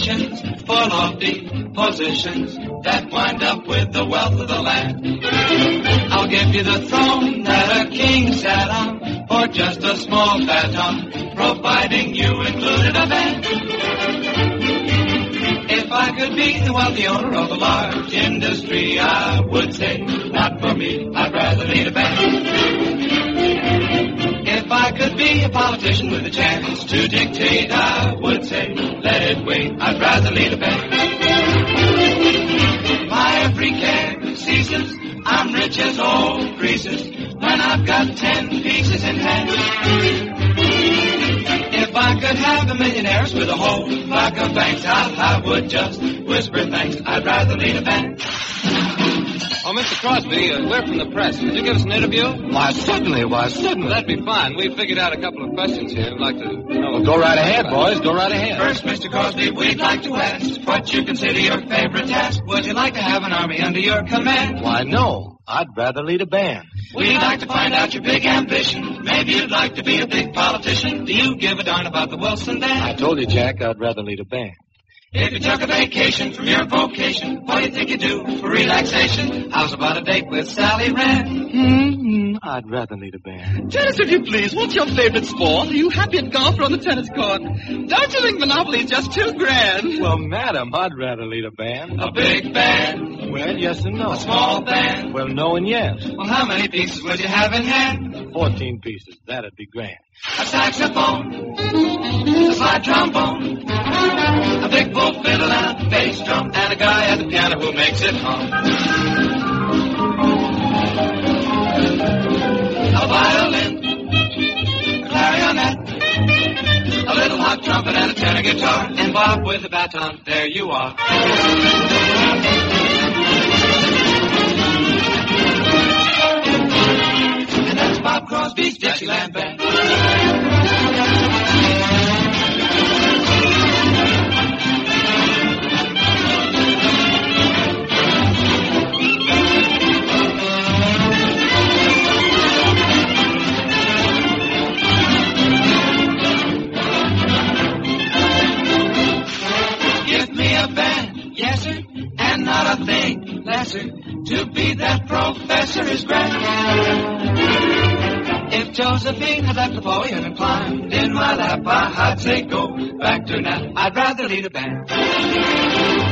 ambitions for lofty positions that wind up with the wealth of the land. I'll give you the throne that a king sat on for just a small baton, providing you included a band. If I could be the wealthy owner of a large industry, I would say, not for me, I'd rather lead a band. If I could be a politician with a chance to dictate, I would say, let it wait, I'd rather lead a band. My every care ceases, I'm rich as old greases, when I've got 10 pieces in hand. If I could have the millionaires with a whole flock of banks, I would just whisper thanks, I'd rather lead a band. Oh, Mr. Crosby, we're from the press. Could you give us an interview? Why, certainly. That'd be fine. We've figured out a couple of questions here. We'd like to know. Well, go right ahead, boys. Go right ahead. First, Mr. Crosby, we'd like to ask what you consider your favorite task. Would you like to have an army under your command? Why, no. I'd rather lead a band. We'd like to find out your big ambition. Maybe you'd like to be a big politician. Do you give a darn about the Wilson band? I told you, Jack, I'd rather lead a band. If you took a vacation from your vocation, what do you think you'd do for relaxation? How's about a date with Sally Rand? I'd rather lead a band. Tell us, if you please, what's your favorite sport? Are you happy at golf or on the tennis court? Don't you think Monopoly's just too grand? Well, madam, I'd rather lead a band. A big band? Well, yes and no. A small band? Well, no and yes. Well, how many pieces would you have in hand? 14 pieces. That'd be grand. A saxophone, a slide trombone, a big bull fiddle and a bass drum, and a guy at the piano who makes it hum. A violin, a clarionet, a little hot trumpet and a tenor guitar, and Bob with a baton, there you are. And that's Bob Crosby's Dixieland Band. And not a thing lesser. To be that professor is grand. If Josephine had left Napoleon and climbed in my lap, I'd say go back to nap. I'd rather lead a band.